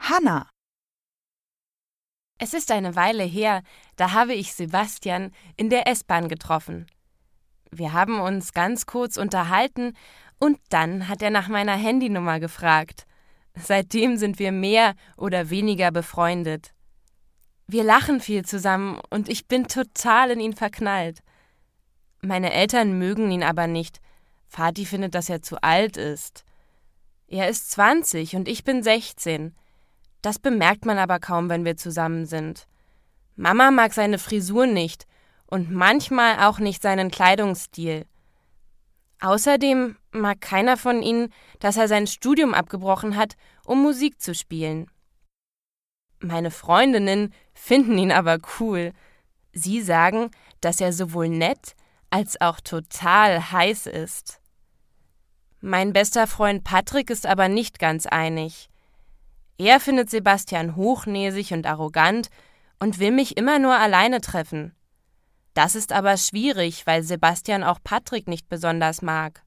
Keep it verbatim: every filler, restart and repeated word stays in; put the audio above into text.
Hanna. Es ist eine Weile her, da habe ich Sebastian in der S-Bahn getroffen. Wir haben uns ganz kurz unterhalten und dann hat er nach meiner Handynummer gefragt. Seitdem sind wir mehr oder weniger befreundet. Wir lachen viel zusammen und ich bin total in ihn verknallt. Meine Eltern mögen ihn aber nicht. Vati findet, dass er zu alt ist. Er ist zwanzig und ich bin sechzehn. Das bemerkt man aber kaum, wenn wir zusammen sind. Mama mag seine Frisur nicht und manchmal auch nicht seinen Kleidungsstil. Außerdem mag keiner von ihnen, dass er sein Studium abgebrochen hat, um Musik zu spielen. Meine Freundinnen finden ihn aber cool. Sie sagen, dass er sowohl nett als auch total heiß ist. Mein bester Freund Patrick ist aber nicht ganz einig. Er findet Sebastian hochnäsig und arrogant und will mich immer nur alleine treffen. Das ist aber schwierig, weil Sebastian auch Patrick nicht besonders mag.